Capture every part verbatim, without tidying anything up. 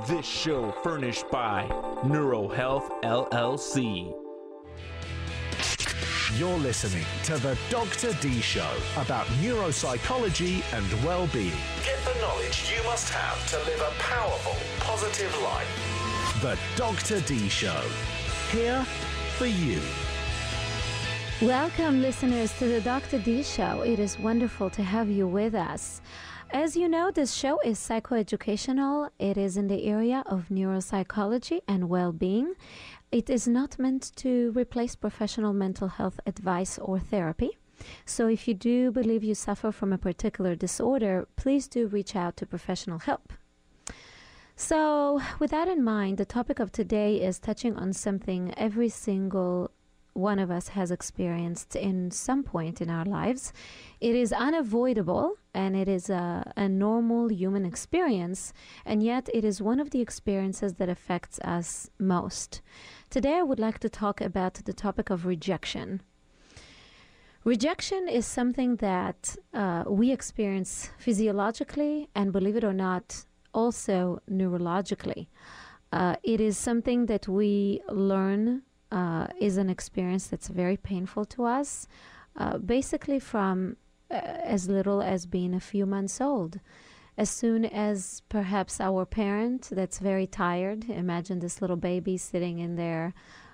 This show furnished by NeuroHealth L L C. You're listening to The Doctor D Show about neuropsychology and well-being. Get the knowledge you must have to live a powerful, positive life. The Doctor D Show. Here for you. Welcome, listeners, to The Doctor D Show. It is wonderful to have you with us. As you know, this show is psychoeducational. It is in the area of neuropsychology and well-being. It is not meant to replace professional mental health advice or therapy. So if you do believe you suffer from a particular disorder, please do reach out to professional help. So with that in mind, the topic of today is touching on something every single one of us has experienced in some point in our lives. It is unavoidable and it is a, a normal human experience, and yet it is one of the experiences that affects us most. Today I would like to talk about the topic of rejection. Rejection is something that uh, we experience physiologically and, believe it or not, also neurologically. Uh, it is something that we learn Uh, is an experience that's very painful to us, uh, basically from uh, as little as being a few months old. As soon as perhaps our parent that's very tired, imagine this little baby sitting in their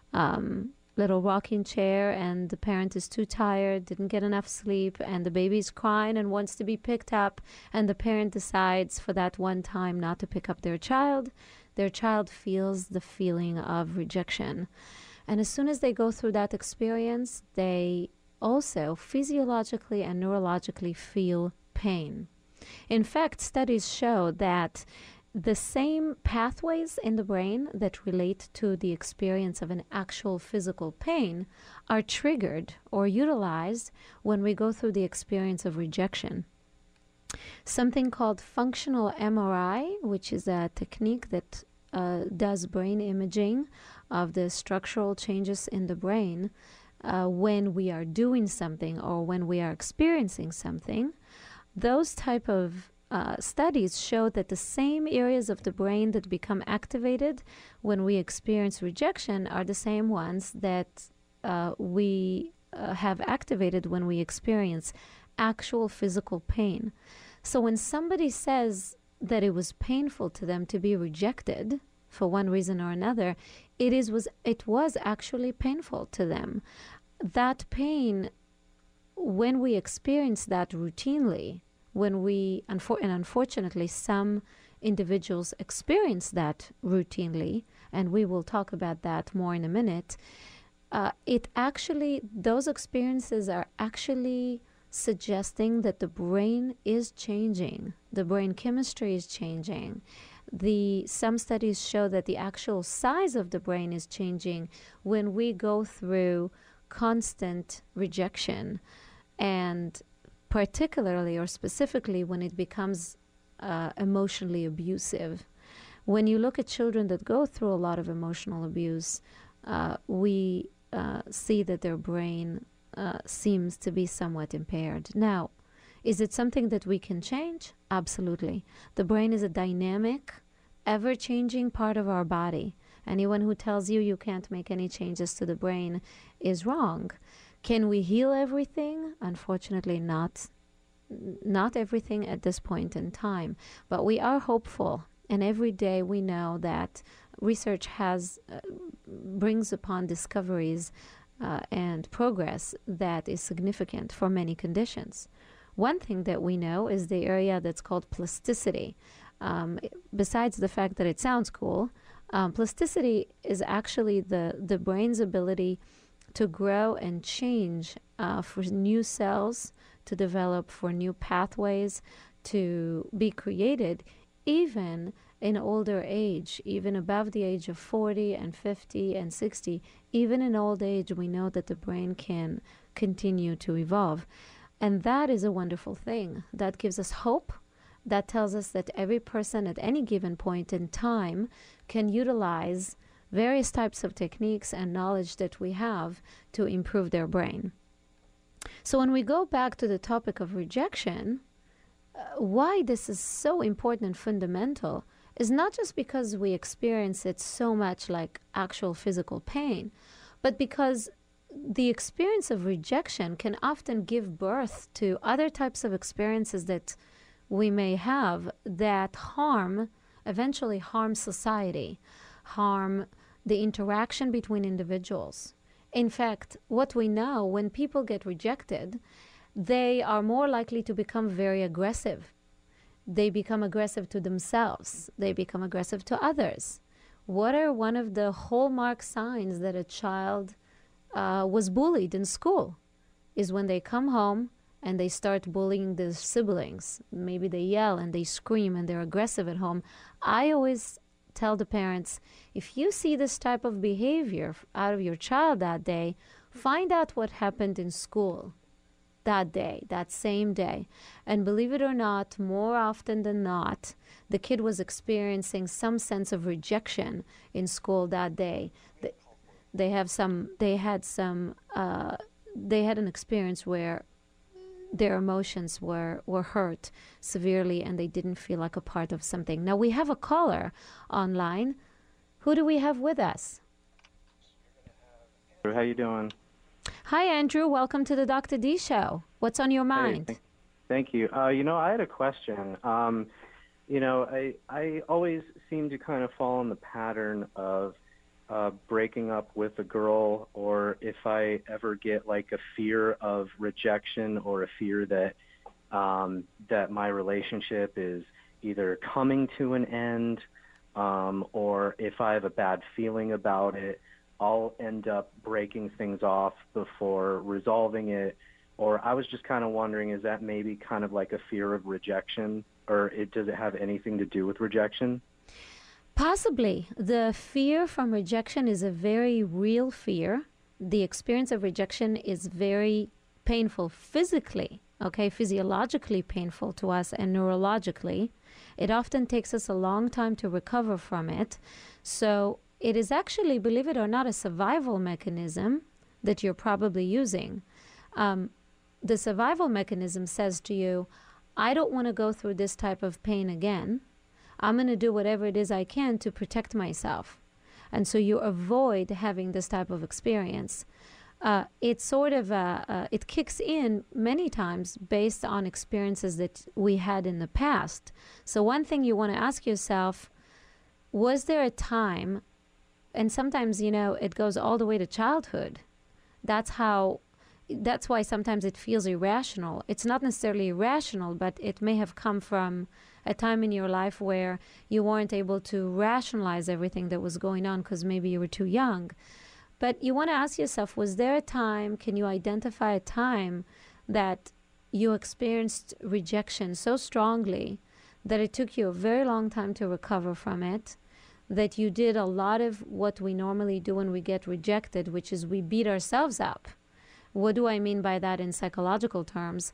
um, little rocking chair, and the parent is too tired, didn't get enough sleep, and the baby's crying and wants to be picked up, and the parent decides for that one time not to pick up their child. Their child feels the feeling of rejection. And as soon as they go through that experience, they also physiologically and neurologically feel pain. In fact, studies show that the same pathways in the brain that relate to the experience of an actual physical pain are triggered or utilized when we go through the experience of rejection. Something called functional M R I, which is a technique that uh, does brain imaging of the structural changes in the brain uh, when we are doing something or when we are experiencing something. Those type of uh, studies show that the same areas of the brain that become activated when we experience rejection are the same ones that uh, we uh, have activated when we experience actual physical pain. So when somebody says that it was painful to them to be rejected for one reason or another, it is was it was actually painful to them. That pain, when we experience that routinely, when we, unfor- and unfortunately some individuals experience that routinely, and we will talk about that more in a minute, uh, it actually, those experiences are actually suggesting that the brain is changing. The brain chemistry is changing. The some studies show that the actual size of the brain is changing when we go through constant rejection, and particularly or specifically when it becomes uh, emotionally abusive. When you look at children that go through a lot of emotional abuse, uh, we uh, see that their brain uh, seems to be somewhat impaired. Now, is it something that we can change? Absolutely. The brain is a dynamic, ever-changing part of our body. Anyone who tells you you can't make any changes to the brain is wrong. Can we heal everything? Unfortunately, not. Not everything at this point in time. But we are hopeful. And every day we know that research has uh, brings upon discoveries uh, and progress that is significant for many conditions. One thing that we know is the area that's called plasticity. Um, besides the fact that it sounds cool, um, plasticity is actually the, the brain's ability to grow and change uh, for new cells to develop, for new pathways to be created, even in older age, even above the age of forty and fifty and sixty. Even in old age, we know that the brain can continue to evolve. And that is a wonderful thing. That gives us hope. That tells us that every person at any given point in time can utilize various types of techniques and knowledge that we have to improve their brain. So when we go back to the topic of rejection, uh, why this is so important and fundamental, is not just because we experience it so much like actual physical pain, but because the experience of rejection can often give birth to other types of experiences that we may have that harm, eventually harm society, harm the interaction between individuals. In fact, what we know, when people get rejected, they are more likely to become very aggressive. They become aggressive to themselves. They become aggressive to others. What are one of the hallmark signs that a child uh, was bullied in school? Is when they come home and they start bullying their siblings. Maybe they yell and they scream and they're aggressive at home. I always tell the parents, if you see this type of behavior out of your child that day, find out what happened in school that day, that same day. And believe it or not, more often than not, the kid was experiencing some sense of rejection in school that day. They, they have some, they had some, uh, they had an experience where their emotions were, were hurt severely and they didn't feel like a part of something. Now we have a caller online. Who do we have with us? How you doing? Hi, Andrew. Welcome to the Doctor D Show. What's on your mind? Hey, th- thank you. Uh, you know, I had a question. Um, you know, I I always seem to kind of fall in the pattern of uh, breaking up with a girl, or if I ever get like a fear of rejection or a fear that um, that my relationship is either coming to an end, um, or if I have a bad feeling about it, I'll end up breaking things off before resolving it. Or I was just kind of wondering, is that maybe kind of like a fear of rejection, or it, does it have anything to do with rejection? Possibly. The fear from rejection is a very real fear. The experience of rejection is very painful physically, okay, physiologically painful to us and neurologically. It often takes us a long time to recover from it. So it is actually, believe it or not, a survival mechanism that you're probably using. Um, the survival mechanism says to you, I don't want to go through this type of pain again. I'm going to do whatever it is I can to protect myself. And so you avoid having this type of experience. Uh, it sort of, uh, uh, it kicks in many times based on experiences that we had in the past. So one thing you want to ask yourself, was there a time, and sometimes, you know, it goes all the way to childhood. That's how, that's why sometimes it feels irrational. It's not necessarily irrational, but it may have come from a time in your life where you weren't able to rationalize everything that was going on because maybe you were too young. But you want to ask yourself, was there a time, can you identify a time that you experienced rejection so strongly that it took you a very long time to recover from it, that you did a lot of what we normally do when we get rejected, which is we beat ourselves up? What do I mean by that in psychological terms?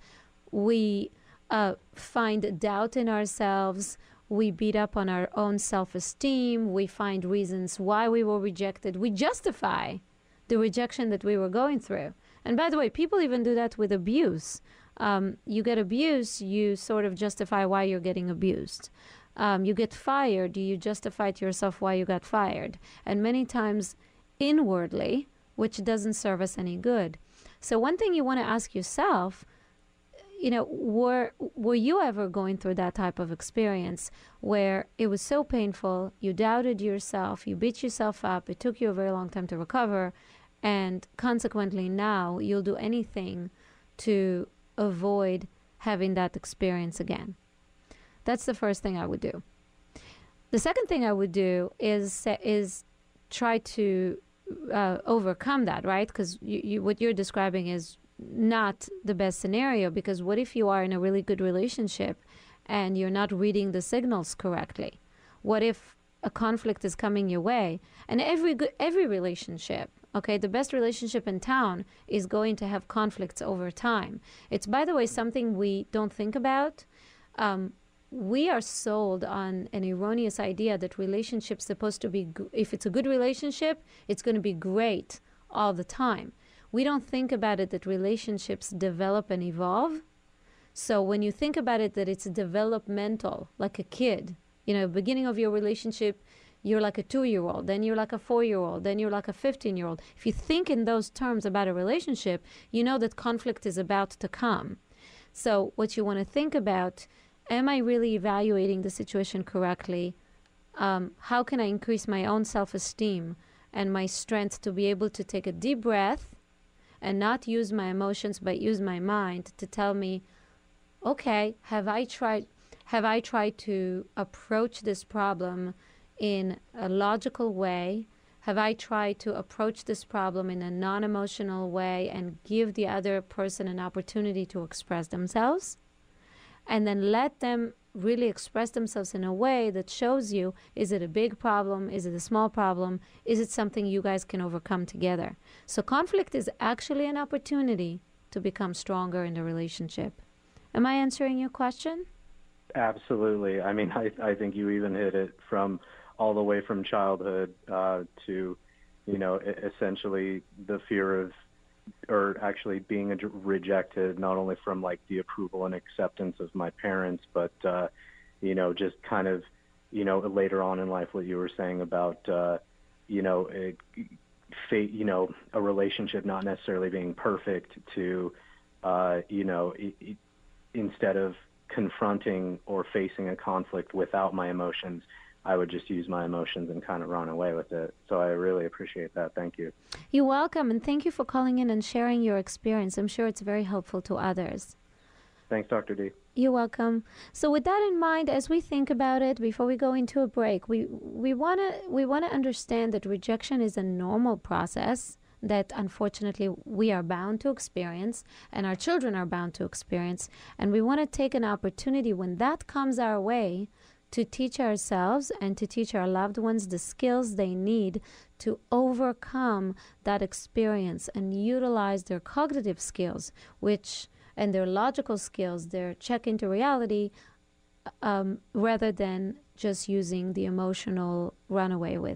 We uh, find doubt in ourselves. We beat up on our own self-esteem. We find reasons why we were rejected. We justify the rejection that we were going through. And by the way, people even do that with abuse. Um, you get abused, you sort of justify why you're getting abused. Um, you get fired, you justify to yourself why you got fired. And many times inwardly, which doesn't serve us any good. So one thing you want to ask yourself, you know, were were you ever going through that type of experience where it was so painful, you doubted yourself, you beat yourself up, it took you a very long time to recover, and consequently now you'll do anything to avoid having that experience again? That's the first thing I would do. The second thing I would do is is try to uh, overcome that, right? Because you, you, what you're describing is not the best scenario, because what if you are in a really good relationship and you're not reading the signals correctly? What if a conflict is coming your way? And every good, every relationship, okay, the best relationship in town is going to have conflicts over time. It's, by the way, something we don't think about. Um, we are sold on an erroneous idea that relationships supposed to be, if it's a good relationship, it's going to be great all the time. We don't think about it that relationships develop and evolve. So when you think about it that it's developmental, like a kid, You know, beginning of your relationship, you're like a two-year-old, then you're like a four-year-old, then you're like a fifteen-year-old. If you think in those terms about a relationship, you know that conflict is about to come. So what you want to think about, am I really evaluating the situation correctly? Um, how can I increase my own self-esteem and my strength to be able to take a deep breath and not use my emotions, but use my mind to tell me, okay, have I tried, have I tried to approach this problem in a logical way? Have I tried to approach this problem in a non-emotional way and give the other person an opportunity to express themselves? And then let them really express themselves in a way that shows you, is it a big problem? Is it a small problem? Is it something you guys can overcome together? So conflict is actually an opportunity to become stronger in the relationship. Am I answering your question? Absolutely. I mean, I, I think you even hit it from all the way from childhood uh, to, you know, essentially the fear of, or actually being rejected, not only from like the approval and acceptance of my parents, but, uh, you know, just kind of, you know, later on in life, what you were saying about, uh, you know, a, fate, you know, a relationship not necessarily being perfect to, uh, you know, it, it, instead of confronting or facing a conflict without my emotions, I would just use my emotions and kind of run away with it. So I really appreciate that. Thank you. You're welcome, and thank you for calling in and sharing your experience. I'm sure it's very helpful to others. Thanks, Doctor D. You're welcome. So with that in mind, as we think about it, before we go into a break, we we want to we want to understand that rejection is a normal process that unfortunately we are bound to experience and our children are bound to experience. And we want to take an opportunity when that comes our way to teach ourselves and to teach our loved ones the skills they need to overcome that experience and utilize their cognitive skills, which and their logical skills, their check into reality, um, rather than just using the emotional runaway with.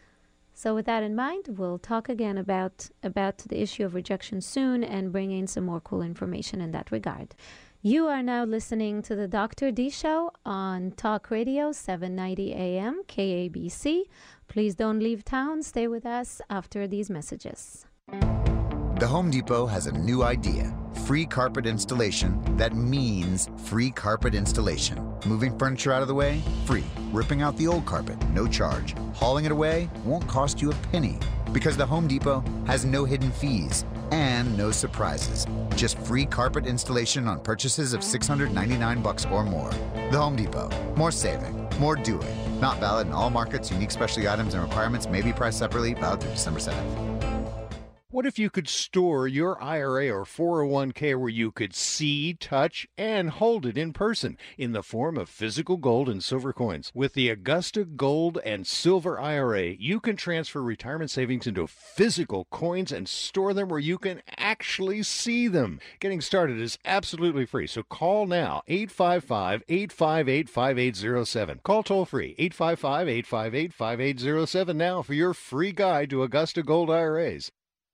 So with that in mind, we'll talk again about, about the issue of rejection soon and bring in some more cool information in that regard. You are now listening to the Doctor D Show on Talk Radio, seven ninety A M, K A B C. Please don't leave town. Stay with us after these messages. The Home Depot has a new idea. Free carpet installation that means free carpet installation. Moving furniture out of the way? Free. Ripping out the old carpet? No charge. Hauling it away? Won't cost you a penny. Because the Home Depot has no hidden fees and no surprises. Just free carpet installation on purchases of six hundred ninety-nine bucks or more. The Home Depot. More saving. More doing. Not valid in all markets. Unique specialty items and requirements may be priced separately. Valid through December seventh. What if you could store your I R A or four oh one k where you could see, touch, and hold it in person in the form of physical gold and silver coins? With the Augusta Gold and Silver I R A, you can transfer retirement savings into physical coins and store them where you can actually see them. Getting started is absolutely free, so call now, eight five five, eight five eight, five eight zero seven. Call toll-free, eight five five, eight five eight, five eight zero seven now for your free guide to Augusta Gold I R As.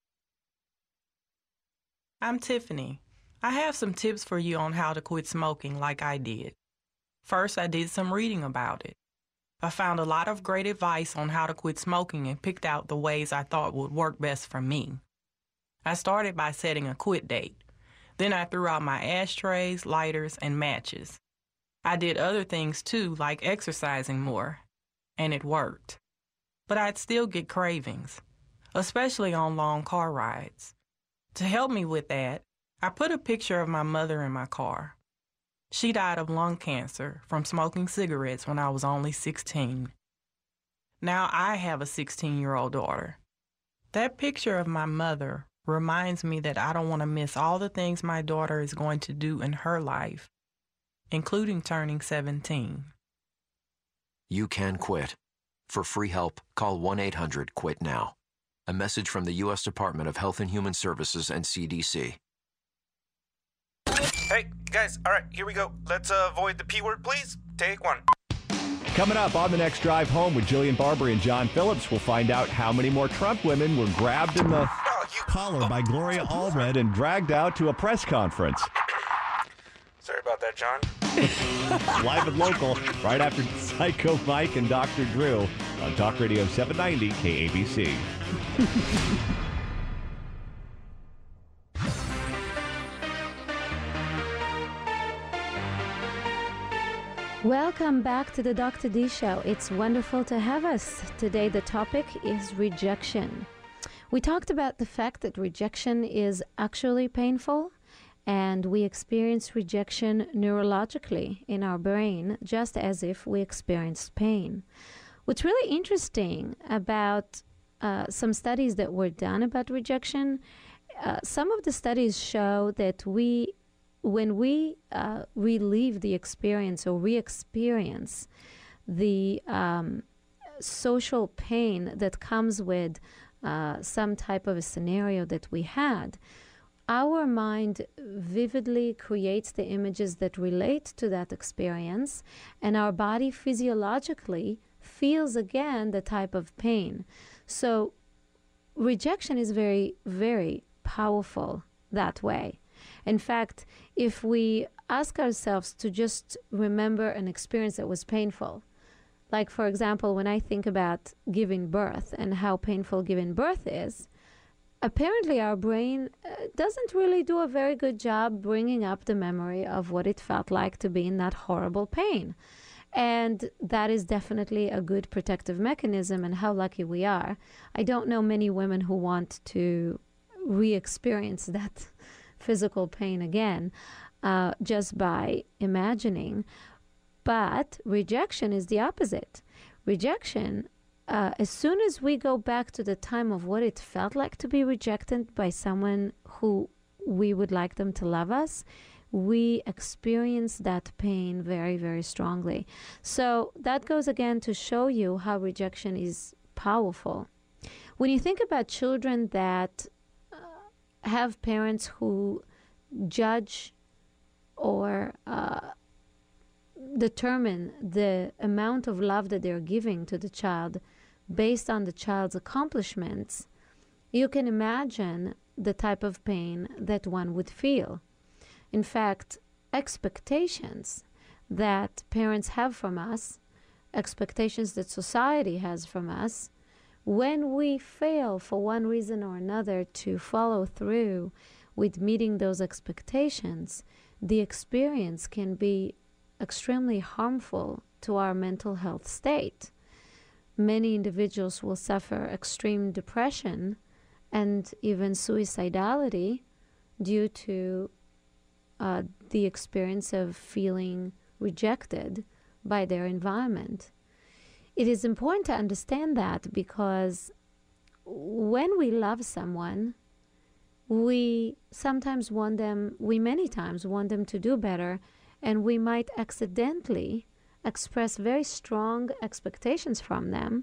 I'm Tiffany. I have some tips for you on how to quit smoking like I did. First, I did some reading about it. I found a lot of great advice on how to quit smoking and picked out the ways I thought would work best for me. I started by setting a quit date. Then I threw out my ashtrays, lighters, and matches. I did other things too, like exercising more, and it worked. But I'd still get cravings, especially on long car rides. To help me with that, I put a picture of my mother in my car. She died of lung cancer from smoking cigarettes when I was only sixteen. Now I have a sixteen-year-old daughter. That picture of my mother reminds me that I don't want to miss all the things my daughter is going to do in her life, including turning seventeen. You can quit. For free help, call one eight hundred quit now. A message from the U S Department of Health and Human Services and C D C. Hey, guys, all right, here we go. Let's uh, avoid the P word, please. Take one. Coming up on the next drive home with Jillian Barber and John Phillips, we'll find out how many more Trump women were grabbed in the Oh, you... collar by Gloria Allred and dragged out to a press conference. Sorry about that, John. Live and local, right after Psycho Mike and Doctor Drew on Talk Radio seven ninety K A B C. Welcome back to the Doctor D Show. It's wonderful to have us. Today the topic is rejection. We talked about the fact that rejection is actually painful, and we experience rejection neurologically in our brain, just as if we experienced pain. What's really interesting about uh, some studies that were done about rejection, uh, some of the studies show that we when we uh, relive the experience or re-experience the um, social pain that comes with uh, some type of a scenario that we had, our mind vividly creates the images that relate to that experience, and our body physiologically feels again the type of pain. So rejection is very, very powerful that way. In fact, if we ask ourselves to just remember an experience that was painful, like, for example, when I think about giving birth and how painful giving birth is, apparently our brain uh, doesn't really do a very good job bringing up the memory of what it felt like to be in that horrible pain. And that is definitely a good protective mechanism, and how lucky we are. I don't know many women who want to re-experience that physical pain again uh, just by imagining. But rejection is the opposite. Rejection, uh, as soon as we go back to the time of what it felt like to be rejected by someone who we would like them to love us, we experience that pain very, very strongly. So that goes again to show you how rejection is powerful. When you think about children that have parents who judge or uh, determine the amount of love that they're giving to the child based on the child's accomplishments, you can imagine the type of pain that one would feel. In fact, expectations that parents have from us, expectations that society has from us, when we fail for one reason or another to follow through with meeting those expectations, the experience can be extremely harmful to our mental health state. Many individuals will suffer extreme depression and even suicidality due to uh, the experience of feeling rejected by their environment. It is important to understand that, because when we love someone, we sometimes want them, we many times want them to do better, and we might accidentally express very strong expectations from them,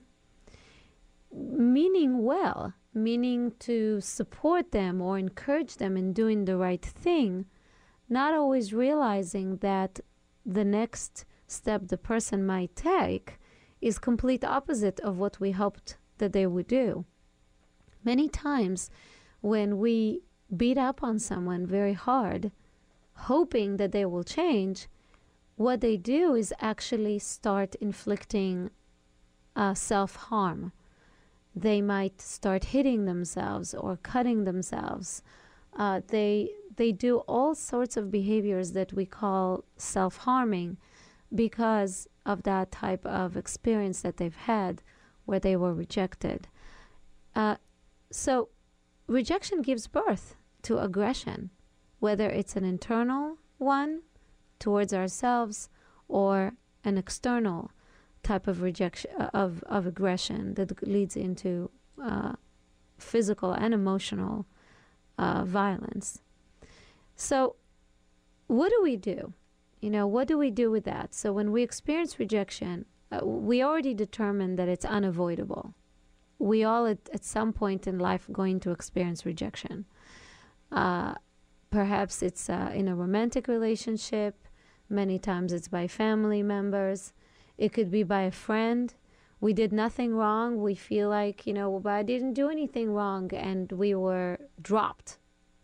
meaning well, meaning to support them or encourage them in doing the right thing, not always realizing that the next step the person might take is complete opposite of what we hoped that they would do. Many times when we beat up on someone very hard, hoping that they will change, what they do is actually start inflicting uh, self-harm. They might start hitting themselves or cutting themselves. Uh, they they do all sorts of behaviors that we call self-harming because of that type of experience that they've had where they were rejected. Uh, so rejection gives birth to aggression, whether it's an internal one towards ourselves or an external type of rejection of, of aggression that leads into uh, physical and emotional uh, violence. So what do we do? You know, what do we do with that? So when we experience rejection, uh, we already determined that it's unavoidable. We all at, at some point in life going to experience rejection. Uh, perhaps it's uh, in a romantic relationship. Many times it's by family members. It could be by a friend. We did nothing wrong. We feel like, you know, but I didn't do anything wrong, and we were dropped.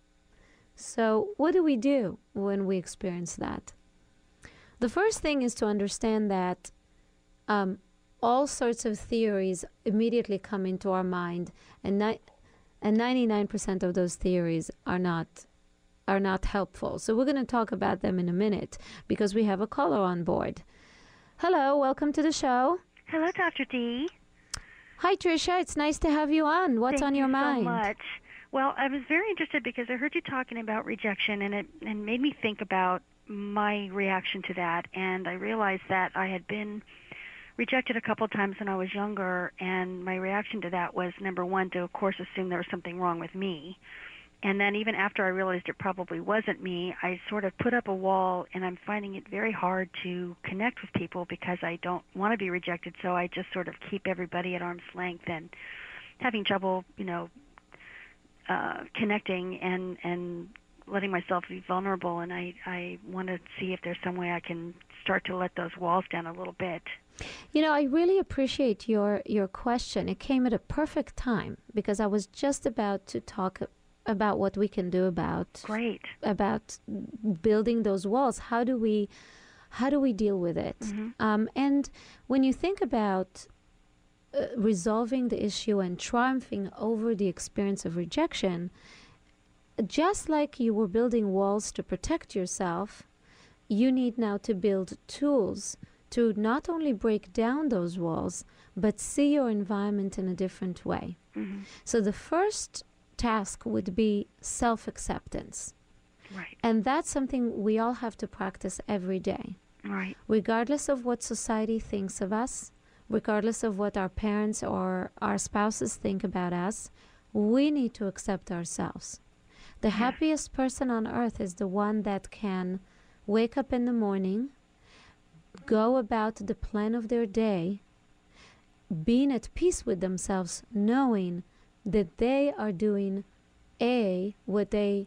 So what do we do when we experience that? The first thing is to understand that um, all sorts of theories immediately come into our mind, and ni- and ninety-nine percent of those theories are not are not helpful. So we're going to talk about them in a minute because we have a caller on board. Hello, welcome to the show. Hello, Doctor D. Hi, Tricia. It's nice to have you on. What's Thank on your you mind? so much. Well, I was very interested because I heard you talking about rejection, and it and made me think about my reaction to that. And I realized that I had been rejected a couple of times when I was younger, and my reaction to that was, number one, to, of course, assume there was something wrong with me. And then even after I realized it probably wasn't me, I sort of put up a wall, and I'm finding it very hard to connect with people because I don't want to be rejected, so I just sort of keep everybody at arm's length and having trouble, you know, uh, connecting and, and letting myself be vulnerable. And I, I want to see if there's some way I can start to let those walls down a little bit. You know, I really appreciate your, your question. It came at a perfect time because I was just about to talk about what we can do about Great. about building those walls. How do we how do we deal with it? Mm-hmm. Um, and when you think about uh, resolving the issue and triumphing over the experience of rejection, just like you were building walls to protect yourself, you need now to build tools to not only break down those walls, but see your environment in a different way. Mm-hmm. So the first task would be self-acceptance. Right. And that's something we all have to practice every day. Right. Regardless of what society thinks of us, regardless of what our parents or our spouses think about us, we need to accept ourselves. The Yeah. happiest person on earth is the one that can wake up in the morning, go about the plan of their day, being at peace with themselves, knowing that they are doing A, what they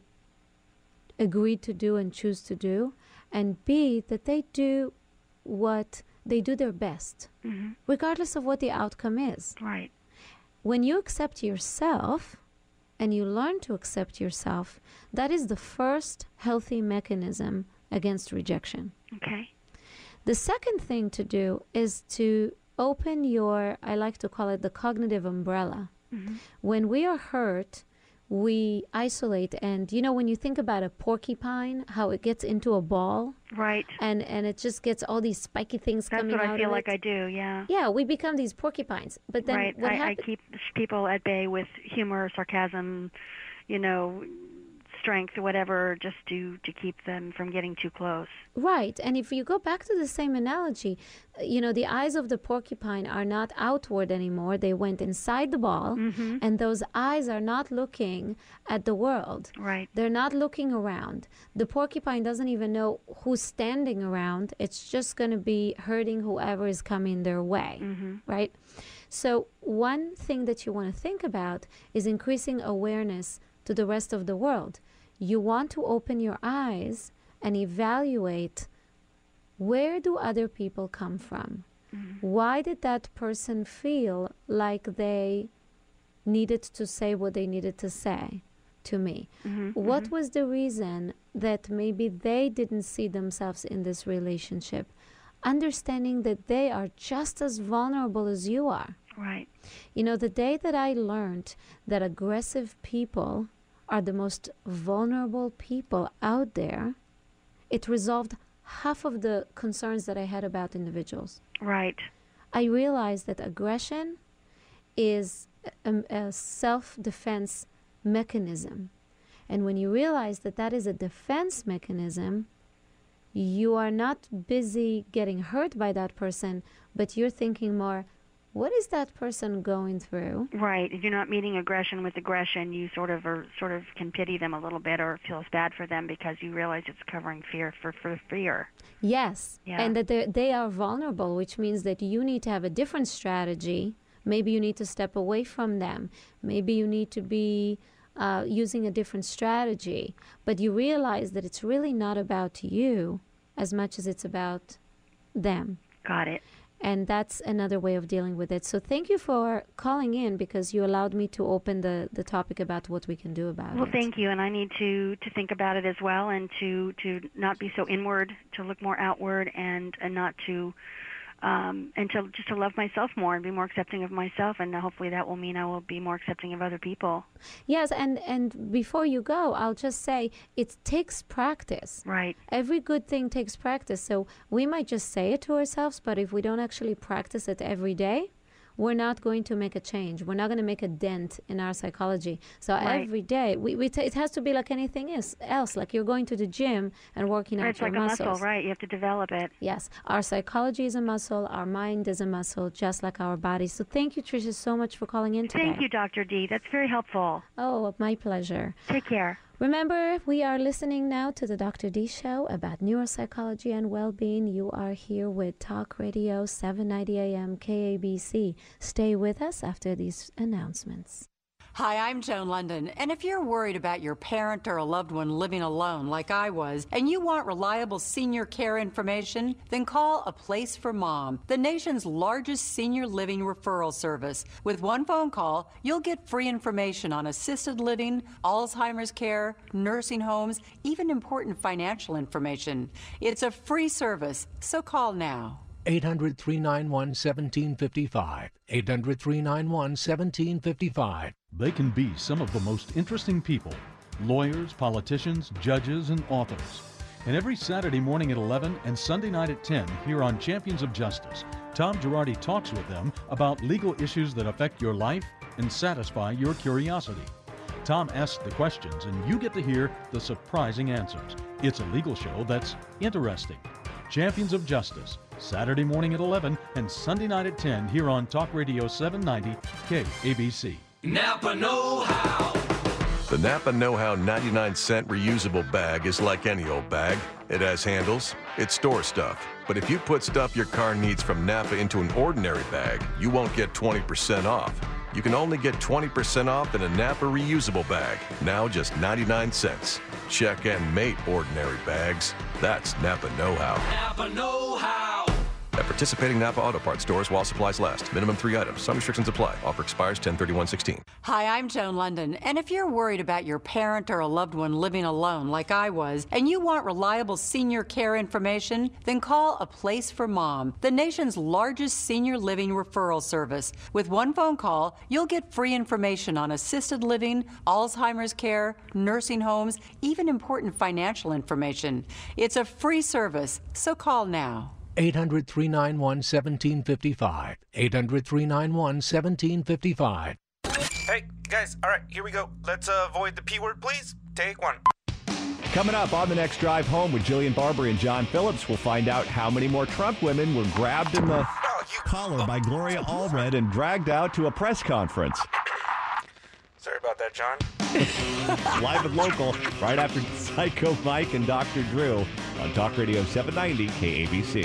agreed to do and choose to do, and B, that they do what they do their best, Mm-hmm. regardless of what the outcome is. Right. When you accept yourself and you learn to accept yourself, that is the first healthy mechanism against rejection. Okay. The second thing to do is to open your, I like to call it the cognitive umbrella. Mm-hmm. When we are hurt, we isolate. And, you know, when you think about a porcupine, how it gets into a ball. Right. And, and it just gets all these spiky things That's coming what out I feel of like it. I do, yeah. Yeah, we become these porcupines. But then right. what I, I happens? keep people at bay with humor, sarcasm, you know, strength, whatever, just to, to keep them from getting too close. Right. And if you go back to the same analogy, uh, you know, the eyes of the porcupine are not outward anymore. They went inside the ball, Mm-hmm. and those eyes are not looking at the world. Right. They're not looking around. The porcupine doesn't even know who's standing around. It's just going to be hurting whoever is coming their way, Mm-hmm. right? So one thing that you want to think about is increasing awareness to the rest of the world. You want to open your eyes and evaluate, where do other people come from? Mm-hmm. Why did that person feel like they needed to say what they needed to say to me? Mm-hmm. What Mm-hmm. was the reason that maybe they didn't see themselves in this relationship? Understanding that they are just as vulnerable as you are. Right. You know, the day that I learned that aggressive people are the most vulnerable people out there, it resolved half of the concerns that I had about individuals. Right. I realized that aggression is a, a self-defense mechanism. And when you realize that that is a defense mechanism, you are not busy getting hurt by that person, but you're thinking more, what is that person going through? Right. If you're not meeting aggression with aggression, you sort of are, sort of can pity them a little bit or feels bad for them because you realize it's covering fear for, for fear. Yes. Yeah. And that they they are vulnerable, which means that you need to have a different strategy. Maybe you need to step away from them. Maybe you need to be uh, using a different strategy. But you realize that it's really not about you as much as it's about them. Got it. And that's another way of dealing with it. So thank you for calling in, because you allowed me to open the, the topic about what we can do about Well, it. thank you, and I need to, to think about it as well, and to, to not be so inward, to look more outward, and, and not to um, and to just to love myself more and be more accepting of myself, and hopefully that will mean I will be more accepting of other people. Yes, and, and before you go, I'll just say it takes practice. Right. Every good thing takes practice. So we might just say it to ourselves, but if we don't actually practice it every day, we're not going to make a change. We're not going to make a dent in our psychology. So Right. every day, we, we t- it has to be like anything else, else, like you're going to the gym and working out It's your like a muscles. muscle, right? You have to develop it. Yes, our psychology is a muscle, our mind is a muscle, just like our body. So thank you, Tricia, so much for calling in today. Thank you, Doctor D. That's very helpful. Oh, my pleasure. Take care. Remember, we are listening now to the Doctor D Show about neuropsychology and well-being. You are here with Talk Radio seven ninety A M K A B C. Stay with us after these announcements. Hi, I'm Joan London, and if you're worried about your parent or a loved one living alone like I was, and you want reliable senior care information, then call A Place for Mom, the nation's largest senior living referral service. With one phone call, you'll get free information on assisted living, Alzheimer's care, nursing homes, even important financial information. It's a free service, so call now. eight hundred, three nine one, one seven five five. eight hundred, three nine one, one seven five five. They can be some of the most interesting people, lawyers, politicians, judges, and authors. And every Saturday morning at eleven and Sunday night at ten here on Champions of Justice, Tom Girardi talks with them about legal issues that affect your life and satisfy your curiosity. Tom asks the questions and you get to hear the surprising answers. It's a legal show that's interesting. Champions of Justice, Saturday morning at eleven and Sunday night at ten here on Talk Radio seven ninety K A B C. Napa Know-How. The Napa Know-How ninety-nine cent reusable bag is like any old bag. It has handles, it stores stuff. But if you put stuff your car needs from Napa into an ordinary bag, you won't get twenty percent off. You can only get twenty percent off in a Napa reusable bag, now just ninety-nine cents. Check and mate ordinary bags. That's Napa Know-How. Napa Know-How. At participating Napa Auto Parts stores while supplies last. Minimum three items. Some restrictions apply. Offer expires ten thirty-one sixteen. Hi, I'm Joan London, and if you're worried about your parent or a loved one living alone like I was, and you want reliable senior care information, then call A Place for Mom, the nation's largest senior living referral service. With one phone call, you'll get free information on assisted living, Alzheimer's care, nursing homes, even important financial information. It's a free service, so call now. eight hundred, three nine one, one seven five five. eight hundred, three nine one, one seven five five. Hey, guys, all right, here we go. Let's uh, avoid the P word, please. Take one. Coming up on the next drive home with Jillian Barber and John Phillips, we'll find out how many more Trump women were grabbed in the Oh, you... collar by Gloria Allred and dragged out to a press conference. Sorry about that, John. Live and local, right after Psycho Mike and Doctor Drew on Talk Radio seven ninety K A B C.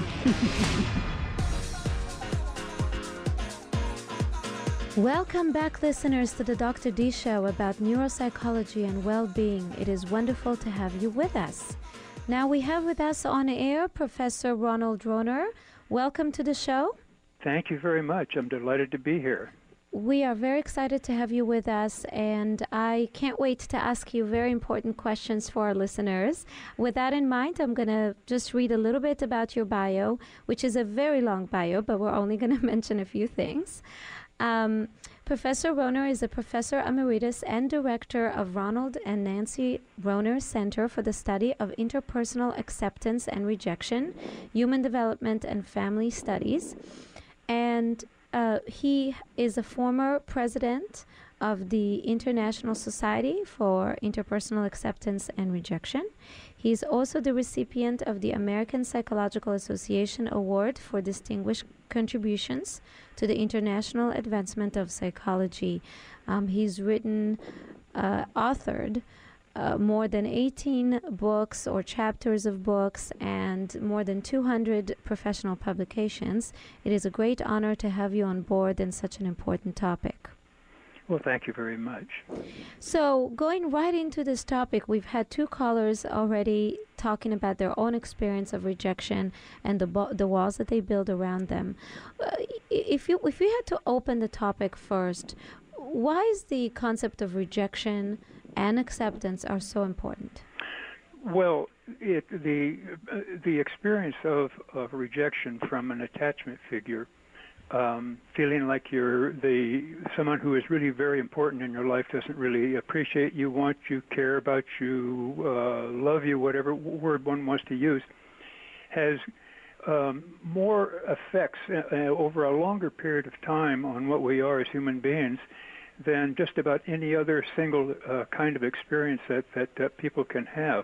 Welcome back, listeners, to the Doctor D Show about neuropsychology and well-being. It is wonderful to have you with us. Now we have with us on air Professor Ronald Rohner. Welcome to the show. Thank you very much. I'm delighted to be here. We are very excited to have you with us, and I can't wait to ask you very important questions for our listeners. With that in mind, I'm going to just read a little bit about your bio, which is a very long bio, but we're only going to mention a few things. Um, Professor Rohner is a professor emeritus and director of Ronald and Nancy Rohner Center for the Study of Interpersonal Acceptance and Rejection, Human Development and Family Studies. And uh, he is a former president of the International Society for Interpersonal Acceptance and Rejection. He is also the recipient of the American Psychological Association Award for Distinguished Contributions to the International Advancement of Psychology. Um, he's written, uh, authored uh, more than eighteen books or chapters of books and more than two hundred professional publications. It is a great honor to have you on board in such an important topic. Well, thank you very much. So, going right into this topic, we've had two callers already talking about their own experience of rejection and the bo- the walls that they build around them. Uh, if you if you had to open the topic first, why is the concept of rejection and acceptance are so important? Well, it, the uh, the experience of, of rejection from an attachment figure, um, feeling like you're the someone who is really very important in your life doesn't really appreciate you, want you, care about you, uh, love you, whatever word one wants to use, has um, more effects uh, over a longer period of time on what we are as human beings than just about any other single uh, kind of experience that that uh, people can have.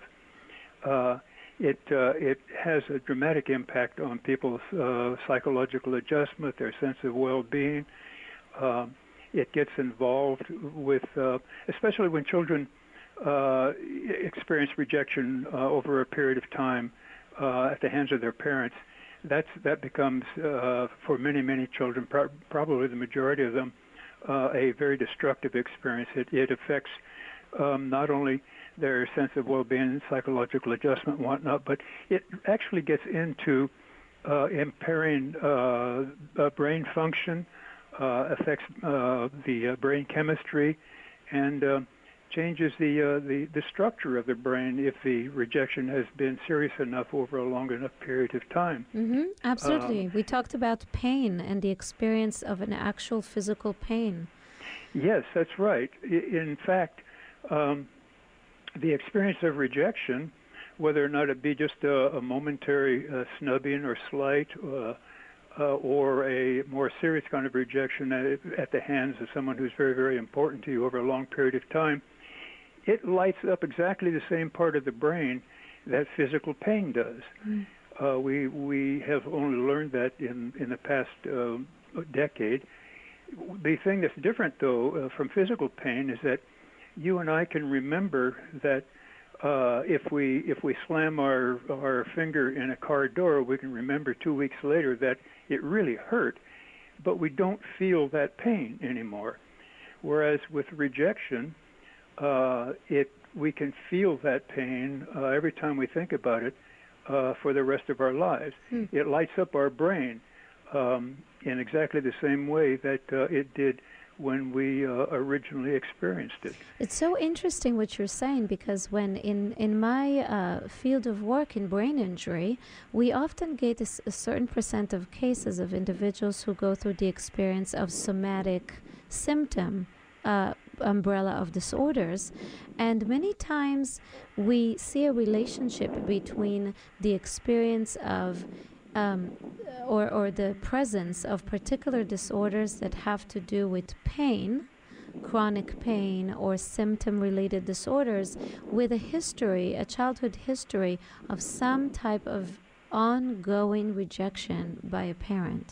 Uh, it uh, it has a dramatic impact on people's uh, psychological adjustment, their sense of well-being. Uh, it gets involved with, uh, especially when children uh, experience rejection uh, over a period of time uh, at the hands of their parents. That's that becomes uh, for many many children, pro- probably the majority of them, uh, a very destructive experience. It it affects um, not only their sense of well-being, psychological adjustment, and whatnot, but it actually gets into uh, impairing uh, uh, brain function, uh, affects uh, the uh, brain chemistry, and uh, changes the, uh, the the structure of the brain if the rejection has been serious enough over a long enough period of time. Mm-hmm. Absolutely. Um, we talked about pain and the experience of an actual physical pain. Yes, that's right. I, in fact, um, the experience of rejection, whether or not it be just a, a momentary uh, snubbing or slight, uh, uh, or a more serious kind of rejection at, at the hands of someone who's very, very important to you over a long period of time, it lights up exactly the same part of the brain that physical pain does. Mm. Uh, we we have only learned that in, in the past uh, decade. The thing that's different, though, uh, from physical pain is that you and I can remember that uh, if we if we slam our our finger in a car door, we can remember two weeks later that it really hurt, but we don't feel that pain anymore. Whereas with rejection, uh, it we can feel that pain uh, every time we think about it uh, for the rest of our lives. Hmm. It lights up our brain um, in exactly the same way that uh, it did when we uh, originally experienced it. It's so interesting what you're saying, because when in, in my uh, field of work in brain injury, we often get a, s- a certain percent of cases of individuals who go through the experience of somatic symptom uh, umbrella of disorders, and many times we see a relationship between the experience of Um, or, or the presence of particular disorders that have to do with pain, chronic pain, or symptom-related disorders, with a history, a childhood history of some type of ongoing rejection by a parent.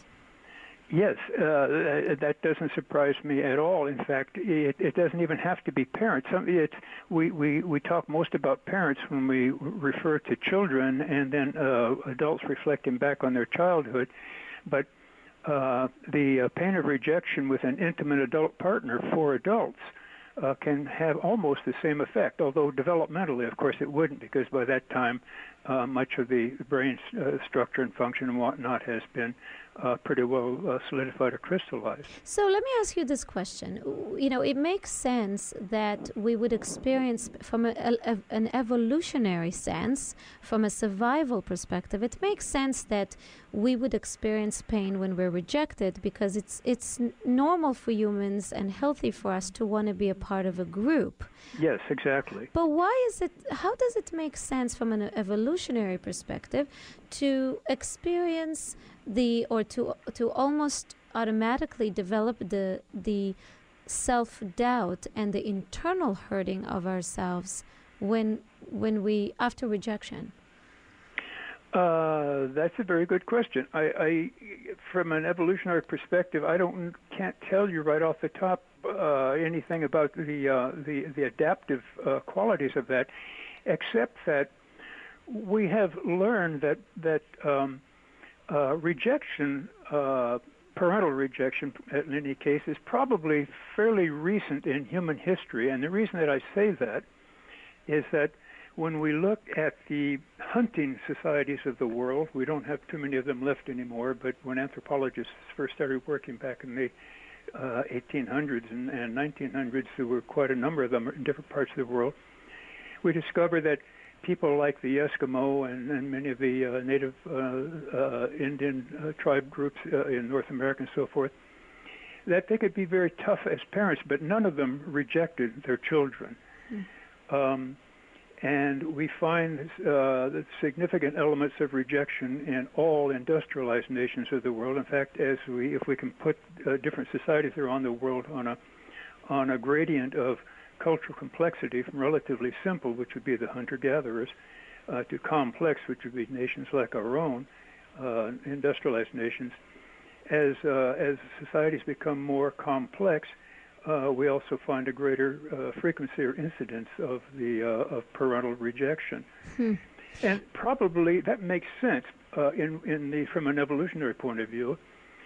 Yes, uh, that doesn't surprise me at all. In fact, it, it doesn't even have to be parents. Some, it, we, we, we talk most about parents when we refer to children, and then uh, adults reflecting back on their childhood. But uh, the uh, pain of rejection with an intimate adult partner for adults uh, can have almost the same effect, although developmentally, of course, it wouldn't, because by that time, uh, much of the brain uh, structure and function and whatnot has been Uh, pretty well uh, solidified or crystallized. So let me ask you this question. You know, it makes sense that we would experience, from a, a, an evolutionary sense, from a survival perspective, it makes sense that we would experience pain when we're rejected, because it's it's normal for humans and healthy for us to want to be a part of a group. Yes, exactly. But why is it, how does it make sense from an evolutionary perspective to experience the, or to to almost automatically develop the the self-doubt and the internal hurting of ourselves when when we, after rejection? Uh, that's a very good question. I, I, from an evolutionary perspective, I don't can't tell you right off the top uh, anything about the uh, the the adaptive uh, qualities of that, except that we have learned that that um, uh, rejection, uh, parental rejection, in any case, is probably fairly recent in human history. And the reason that I say that is that when we look at the hunting societies of the world, we don't have too many of them left anymore, but when anthropologists first started working back in the uh, eighteen hundreds and, and nineteen hundreds, there were quite a number of them in different parts of the world. We discovered that people like the Eskimo and, and many of the uh, native uh, uh, Indian uh, tribe groups uh, in North America and so forth, that they could be very tough as parents, but none of them rejected their children. Mm. Um, and we find uh, the significant elements of rejection in all industrialized nations of the world. In fact, as we, if we can put uh, different societies around the world on a on a gradient of cultural complexity from relatively simple, which would be the hunter-gatherers, uh, to complex, which would be nations like our own, uh, industrialized nations. As uh, as societies become more complex, uh, we also find a greater uh, frequency or incidence of the uh, of parental rejection, hmm. and probably that makes sense uh, in in the from an evolutionary point of view.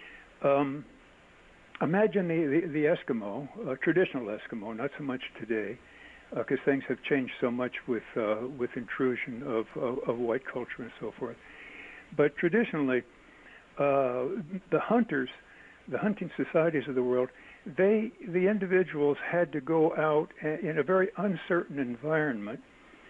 Um, Imagine the, the, the Eskimo, uh, traditional Eskimo, not so much today, because uh, things have changed so much with uh, with intrusion of, of, of white culture and so forth. But traditionally, uh, the hunters, the hunting societies of the world, they the individuals had to go out in a very uncertain environment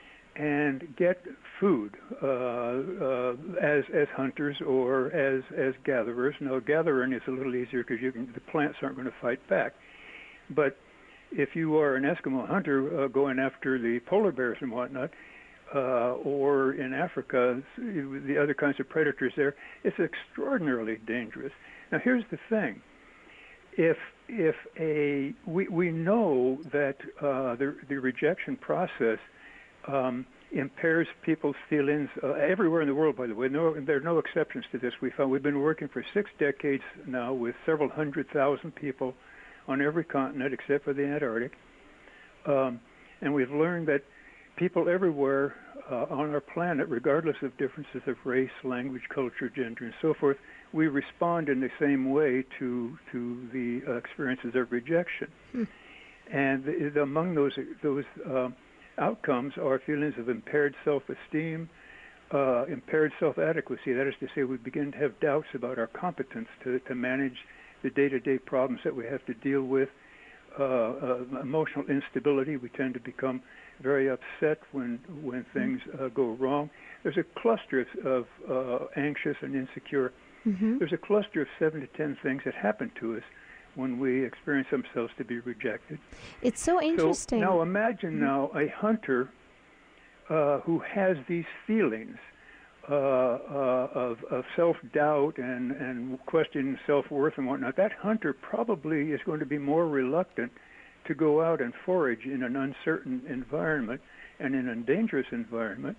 and get food uh, uh, as as hunters or as as gatherers. Now, gathering is a little easier because you can the plants aren't going to fight back. But if you are an Eskimo hunter uh, going after the polar bears and whatnot, uh, or in Africa, the other kinds of predators there, it's extraordinarily dangerous. Now, here's the thing: if if a we we know that uh, the the rejection process Um, impairs people's feelings uh, everywhere in the world, by the way. No, there are no exceptions to this. We found we've been working for six decades now with several hundred thousand people on every continent except for the Antarctic. Um, and we've learned that people everywhere uh, on our planet, regardless of differences of race, language, culture, gender, and so forth, we respond in the same way to, to the uh, experiences of rejection. Hmm. And the, the, among those, those uh, outcomes are feelings of impaired self-esteem, uh, impaired self-adequacy. That is to say, we begin to have doubts about our competence to, to manage the day-to-day problems that we have to deal with, uh, uh, emotional instability. We tend to become very upset when when things uh, go wrong. There's a cluster of, of uh, anxious and insecure. Mm-hmm. There's a cluster of seven to ten things that happen to us when we experience themselves to be rejected. It's so interesting. So now imagine mm-hmm. now a hunter uh, who has these feelings uh, uh, of, of self-doubt and, and questioning self-worth and whatnot. That hunter probably is going to be more reluctant to go out and forage in an uncertain environment and in a dangerous environment.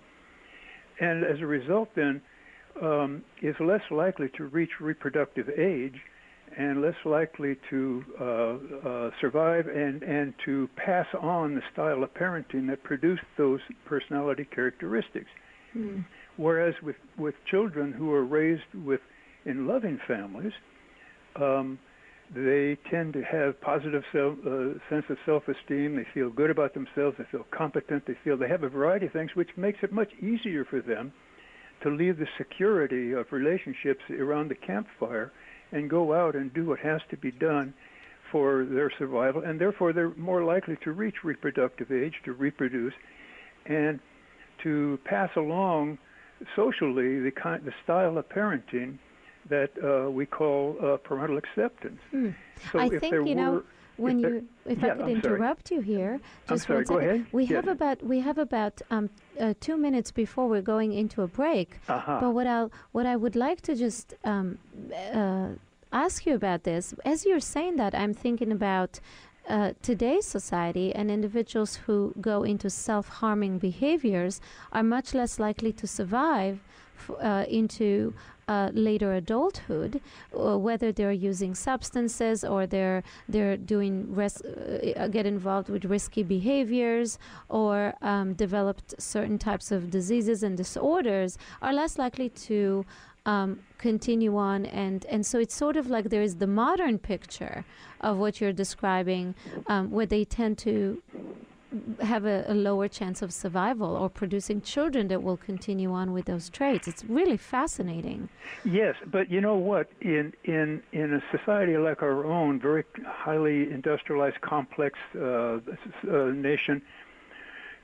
And as a result then, um, is less likely to reach reproductive age and less likely to uh, uh, survive and, and to pass on the style of parenting that produced those personality characteristics. Mm. Whereas with, with children who are raised with in loving families, um, they tend to have positive self, uh, sense of self-esteem. They feel good about themselves. They feel competent. They feel they have a variety of things, which makes it much easier for them to leave the security of relationships around the campfire and go out and do what has to be done for their survival, and therefore they're more likely to reach reproductive age, to reproduce, and to pass along socially the kind, the style of parenting that uh, we call uh, parental acceptance. Hmm. So I if think there you know were, when if you, there, if yeah, I could I'm interrupt sorry. you here, I'm just sorry. one Go second. ahead. We yes. have about we have about um, uh, two minutes before we're going into a break. Uh-huh. But what I what I would like to just um, uh, ask you about this, as you're saying that, I'm thinking about uh, today's society, and individuals who go into self-harming behaviors are much less likely to survive f- uh, into uh, later adulthood, uh, whether they're using substances or they're they're doing res- uh, get involved with risky behaviors or um, developed certain types of diseases and disorders, are less likely to Um, continue on, and, and so it's sort of like there is the modern picture of what you're describing, um, where they tend to have a, a lower chance of survival or producing children that will continue on with those traits. It's really fascinating. Yes, but you know what? In in in a society like our own, very highly industrialized, complex uh, uh, nation,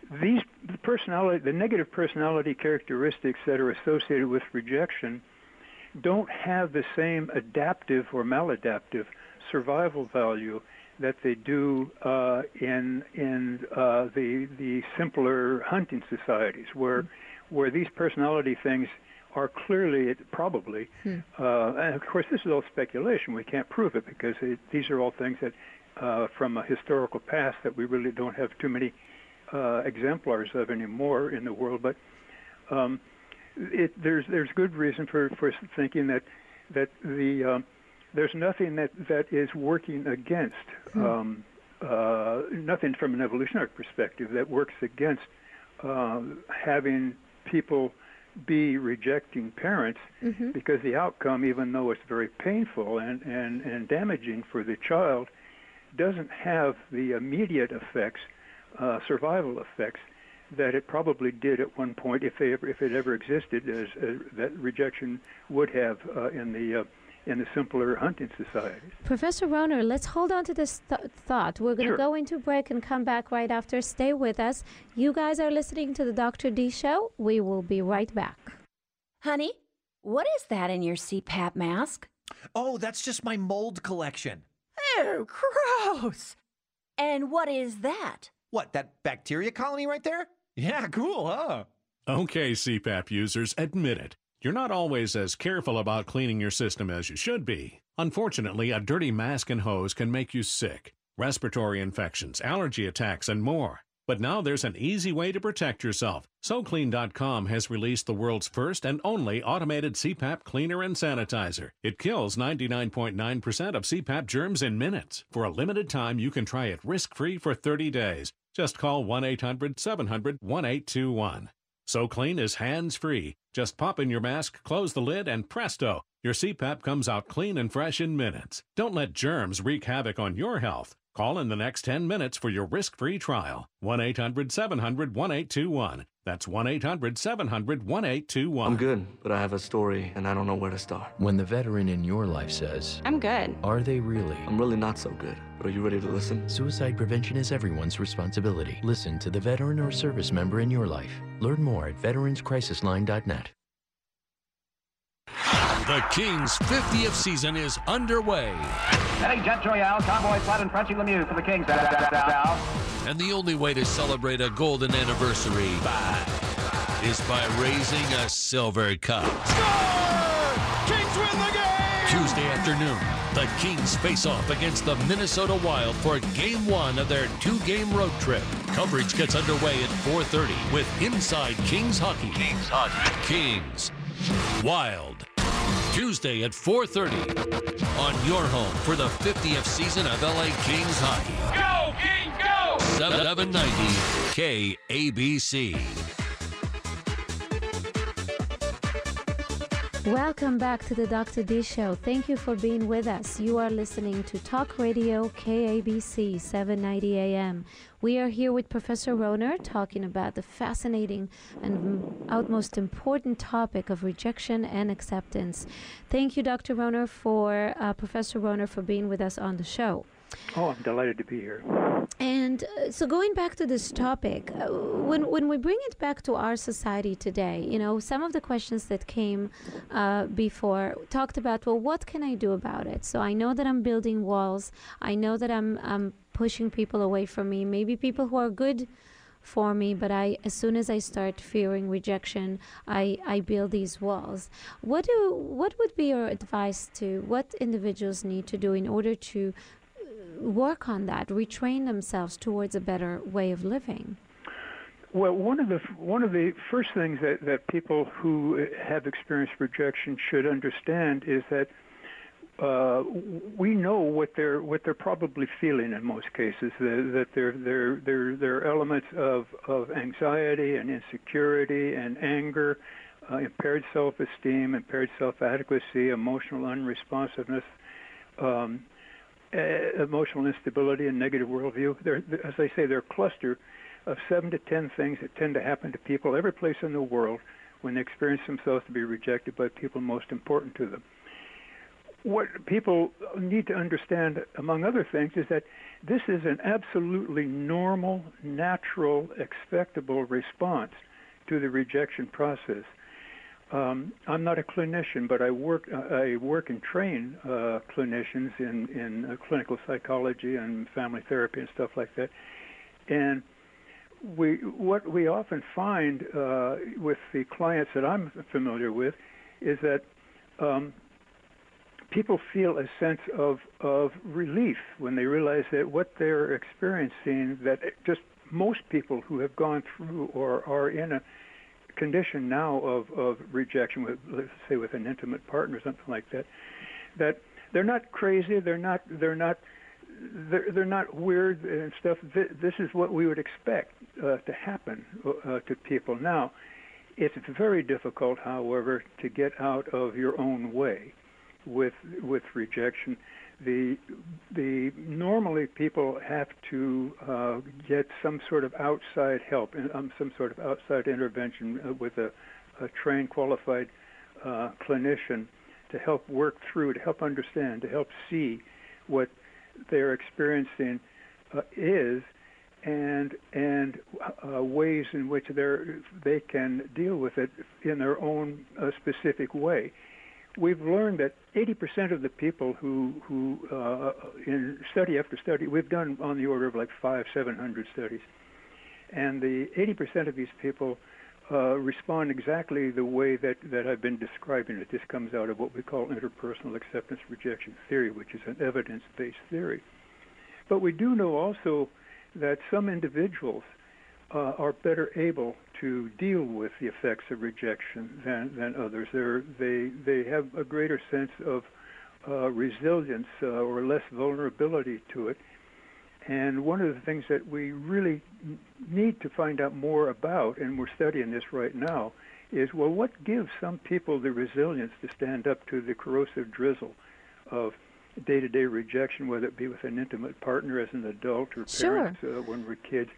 these the personality, the negative personality characteristics that are associated with rejection don't have the same adaptive or maladaptive survival value that they do uh, in in uh, the the simpler hunting societies, where mm-hmm. where these personality things are clearly, probably, hmm. uh, and of course this is all speculation. We can't prove it because it, these are all things that, uh, from a historical past, that we really don't have too many uh, exemplars of anymore in the world. But um, it, there's there's good reason for, for thinking that that the um, there's nothing that, that is working against hmm. um, uh, nothing from an evolutionary perspective that works against uh, having people be rejecting parents, mm-hmm. because the outcome, even though it's very painful and, and, and damaging for the child, doesn't have the immediate effects, uh, survival effects, that it probably did at one point, if they ever, if it ever existed, as, as that rejection would have uh, in the uh, in the simpler hunting societies. Professor Rohner, let's hold on to this th- thought. We're going to sure. go into break and come back right after. Stay with us. You guys are listening to the Doctor D Show. We will be right back. Honey, what is that in your C PAP mask? Oh, that's just my mold collection. Oh, gross. And what is that? What, that bacteria colony right there? Yeah, cool, huh? Okay, C PAP users, admit it. You're not always as careful about cleaning your system as you should be. Unfortunately, a dirty mask and hose can make you sick. Respiratory infections, allergy attacks, and more. But now there's an easy way to protect yourself. So Clean dot com has released the world's first and only automated C PAP cleaner and sanitizer. It kills ninety-nine point nine percent of C PAP germs in minutes. For a limited time, you can try it risk-free for thirty days. Just call one eight hundred seven hundred one eight two one. So Clean is hands-free. Just pop in your mask, close the lid, and presto, your C PAP comes out clean and fresh in minutes. Don't let germs wreak havoc on your health. Call in the next ten minutes for your risk-free trial. one eight hundred seven hundred one eight two one. That's one eight hundred seven hundred one eight two one. I'm good, but I have a story, and I don't know where to start. When the veteran in your life says, I'm good. Are they really? I'm really not so good, but are you ready to listen? Suicide prevention is everyone's responsibility. Listen to the veteran or service member in your life. Learn more at veterans crisis line dot net. The Kings' fiftieth season is underway. Heading Jet Royale, Cowboy Flat and Frenchy Lemieux for the Kings. And the only way to celebrate a golden anniversary is by raising a silver cup. Score! Kings win the game! Tuesday afternoon, the Kings face off against the Minnesota Wild for game one of their two-game road trip. Coverage gets underway at four thirty with Inside Kings Hockey. Kings Hockey. Kings Wild. Tuesday at four thirty on your home for the fiftieth season of L A Kings Hockey. Go, Kings, go! seven ninety K A B C. Welcome back to the Doctor D Show. Thank you for being with us. You are listening to Talk Radio K A B C seven ninety A M. We are here with Professor Rohner talking about the fascinating and utmost important topic of rejection and acceptance. Thank you, Doctor Rohner, for uh, Professor Rohner, for being with us on the show. Oh, I'm delighted to be here. And uh, so going back to this topic, uh, when when we bring it back to our society today, you know, some of the questions that came uh, before talked about, well, what can I do about it? So I know that I'm building walls. I know that I'm, I'm pushing people away from me, maybe people who are good for me, but I, as soon as I start fearing rejection, I, I build these walls. What do what would be your advice to what individuals need to do in order to work on that, retrain themselves towards a better way of living? Well, one of the one of the first things that, that people who have experienced rejection should understand is that uh, we know what they're what they're probably feeling in most cases. That, that there there there there are elements of, of anxiety and insecurity and anger, uh, impaired self-esteem, impaired self-adequacy, emotional unresponsiveness. Um, Uh, emotional instability and negative worldview. They're, as I say, they're a cluster of seven to ten things that tend to happen to people every place in the world when they experience themselves to be rejected by people most important to them. what people need to understand, among other things, is that this is an absolutely normal, natural, expectable response to the rejection process. Um, I'm not a clinician, but I work I work and train uh, clinicians in in uh, clinical psychology and family therapy and stuff like that. And we what we often find uh, with the clients that I'm familiar with is that um, people feel a sense of of relief when they realize that what they're experiencing, that just most people who have gone through or are in a condition now of, of rejection, with, let's say with an intimate partner or something like that, that they're not crazy, they're not they're not they're, they're not weird and stuff. This is what we would expect uh, to happen uh, to people. Now, it's very difficult, however, to get out of your own way with with rejection. The the normally people have to uh, get some sort of outside help, um, some sort of outside intervention uh, with a, a trained, qualified uh, clinician to help work through, to help understand, to help see what they're experiencing uh, is, and and uh, ways in which they they can deal with it in their own uh, specific way. We've learned that eighty percent of the people who, who uh, in study after study, we've done on the order of like five, seven hundred studies, and the eighty percent of these people uh, respond exactly the way that, that I've been describing it. This comes out of what we call interpersonal acceptance rejection theory, which is an evidence-based theory. But we do know also that some individuals uh, are better able to deal with the effects of rejection than, than others. They're, they they have a greater sense of uh, resilience uh, or less vulnerability to it. And one of the things that we really need to find out more about, and we're studying this right now, is, well, what gives some people the resilience to stand up to the corrosive drizzle of day-to-day rejection, whether it be with an intimate partner as an adult or parents Sure. uh, when we're kids.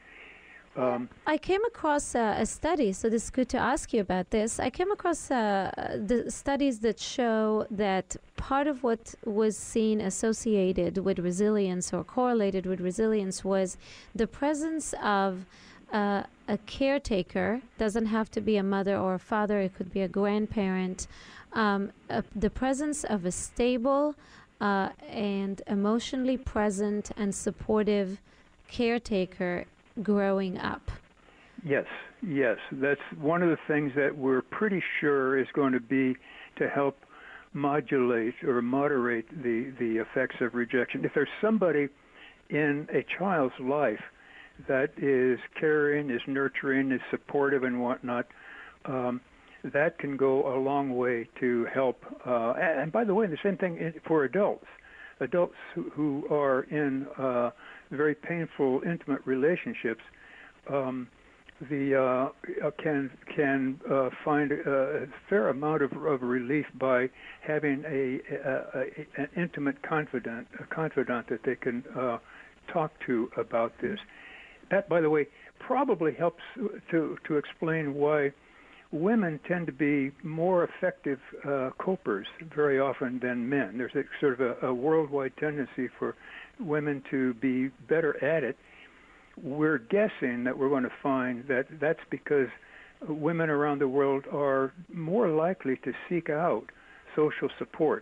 Um, I came across uh, a study, so this is good to ask you about this. I came across uh, the studies that show that part of what was seen associated with resilience or correlated with resilience was the presence of uh, a caretaker. Doesn't have to be a mother or a father, it could be a grandparent. Um, uh, the presence of a stable uh, and emotionally present and supportive caretaker growing up. Yes, yes. That's one of the things that we're pretty sure is going to be to help modulate or moderate the, the effects of rejection. If there's somebody in a child's life that is caring, is nurturing, is supportive and whatnot, um, that can go a long way to help. Uh, and by the way, the same thing for adults. Adults who, who are in uh, very painful, intimate relationships, um, the uh, can can uh, find a fair amount of, of relief by having a, a, a an intimate confidant, a confidant that they can uh, talk to about this. That, by the way, probably helps to to explain why women tend to be more effective uh, copers very often than men. There's a sort of a, a worldwide tendency for women to be better at it. We're guessing that we're going to find that that's because women around the world are more likely to seek out social supports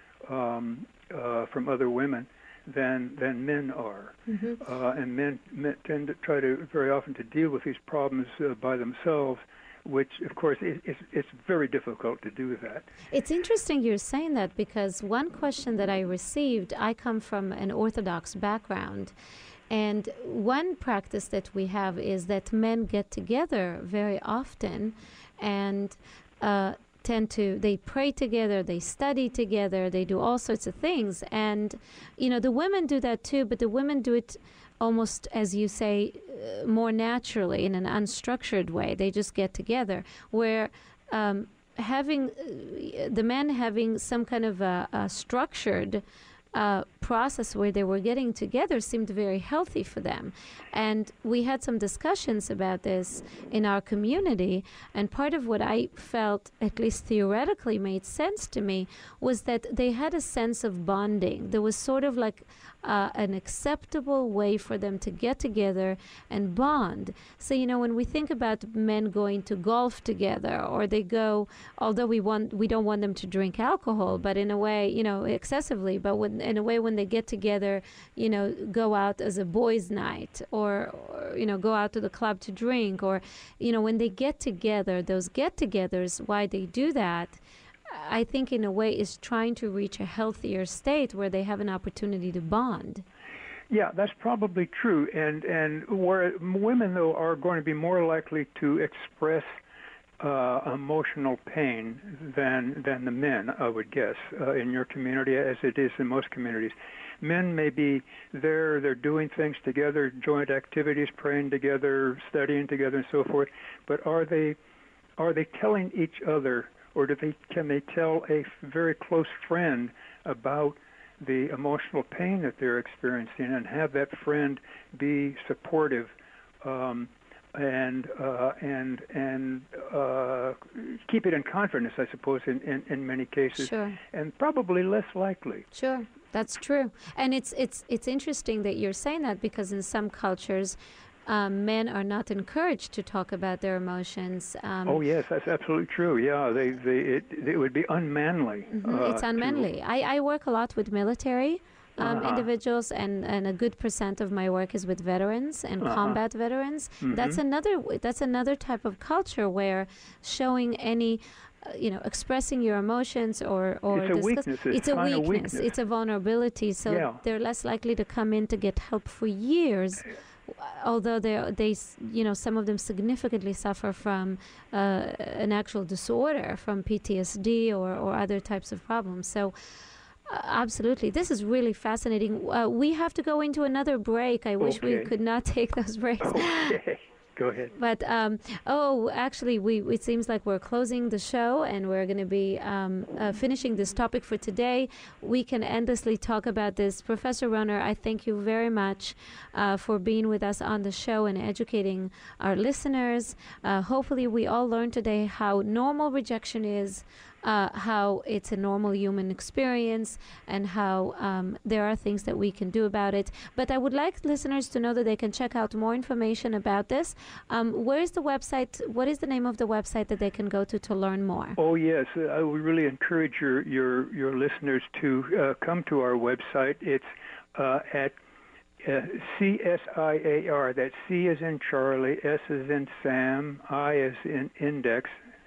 um, uh, from other women than than men are. Mm-hmm. Uh, and men, men tend to try to very often to deal with these problems uh, by themselves, which, of course, it, it's, it's very difficult to do that. It's interesting you're saying that, because one question that I received, I come from an Orthodox background, and one practice that we have is that men get together very often and uh, tend to, they pray together, they study together, they do all sorts of things. And, you know, the women do that too, but the women do it almost, as you say, uh, more naturally in an unstructured way. They just get together, where um, having uh, the men having some kind of a, a structured uh, process where they were getting together seemed very healthy for them. And we had some discussions about this in our community, and part of what I felt, at least theoretically, made sense to me was that they had a sense of bonding. There was sort of like uh, an acceptable way for them to get together and bond. So, you know, when we think about men going to golf together, or they go, although we want, we don't want them to drink alcohol, but in a way, you know, excessively, but when, in a way when they get together, you know, go out as a boys' night, or, or, you know, go out to the club to drink, or, you know, when they get together, those get-togethers, why they do that, I think in a way is trying to reach a healthier state where they have an opportunity to bond. Yeah, that's probably true. And, and where women, though, are going to be more likely to express uh, emotional pain than than the men, I would guess, uh, in your community, as it is in most communities. Men may be there, they're doing things together, joint activities, praying together, studying together, and so forth. But are they are they telling each other, or do they can they tell a very close friend about the emotional pain that they're experiencing, and have that friend be supportive um, and uh, and and uh, keep it in confidence, I suppose, in, in, in many cases, Sure. and probably less likely. Sure, that's true. And it's it's it's interesting that you're saying that, because in some cultures, Um, men are not encouraged to talk about their emotions. Um, oh yes, that's absolutely true. Yeah, they, they it, it would be unmanly. Mm-hmm. Uh, it's unmanly. to, I, I work a lot with military um, Uh-huh. individuals, and, and a good percent of my work is with veterans and Uh-huh. combat veterans. Mhm. That's another that's another type of culture where showing any uh, you know, expressing your emotions or or It's a discuss- weakness. It's it's a kind of weakness. weakness. It's a vulnerability. So Yeah. they're less likely to come in to get help for years. Although they, they, s- you know, some of them significantly suffer from uh, an actual disorder, from P T S D or, or other types of problems. So, uh, absolutely, this is really fascinating. Uh, we have to go into another break. I wish we Okay. could not take those breaks. Okay, go ahead. But um, oh, actually, we it seems like we're closing the show, and we're going to be um, uh, finishing this topic for today. We can endlessly talk about this. Professor Roner, I thank you very much uh, for being with us on the show and educating our listeners. Uh, hopefully, we all learned today how normal rejection is. Uh, how it's a normal human experience, and how um, there are things that we can do about it. But I would like listeners to know that they can check out more information about this. Um, where is the website? What is the name of the website that they can go to to learn more? Oh yes, uh, I would really encourage your your your listeners to uh, come to our website. It's uh, at uh, C S I A R. That's C as in Charlie, S as in Sam, I as in Index,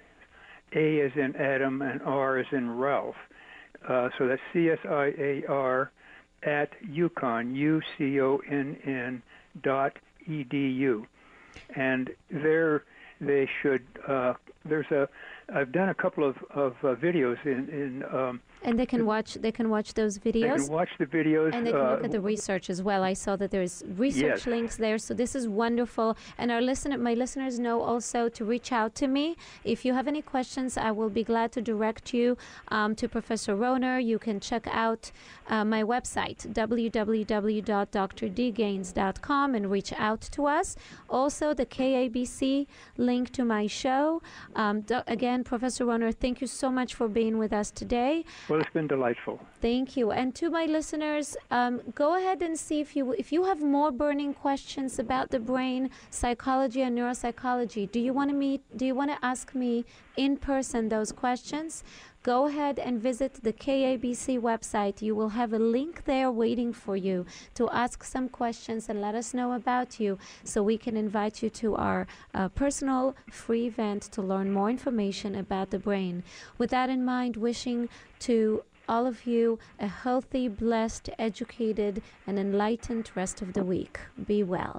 A as in Adam, and R as in Ralph. Uh, so that's C S I A R at UConn, U C O N N dot E D U. And there they should, uh, there's a, I've done a couple of, of uh, videos in, in um, And they can watch. They can watch those videos. They can watch the videos. And they can uh, look at the research as well. I saw that there's research Yes. links there, so this is wonderful. And our listener, my listeners know also to reach out to me if you have any questions. I will be glad to direct you um, to Professor Roner. You can check out uh, my website w w w dot d r d gaines dot com and reach out to us. Also, the K A B C link to my show. Um, do- again, Professor Roner, thank you so much for being with us today. Well, it's been delightful. Thank you. And to my listeners, um, go ahead and see if you if you have more burning questions about the brain, psychology, and neuropsychology. Do you want to meet? Do you want to ask me in person those questions? Go ahead and visit the K A B C website. You will have a link there waiting for you to ask some questions and let us know about you, so we can invite you to our uh, personal free event to learn more information about the brain. With that in mind, wishing to all of you a healthy, blessed, educated, and enlightened rest of the week. Be well.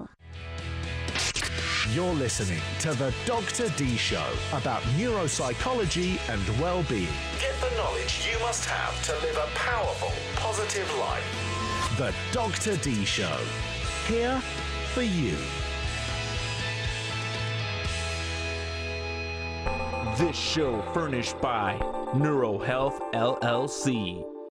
You're listening to the Doctor D Show about neuropsychology and well-being. Get the knowledge you must have to live a powerful, positive life. The Doctor D Show. Here for you. This show furnished by NeuroHealth L L C.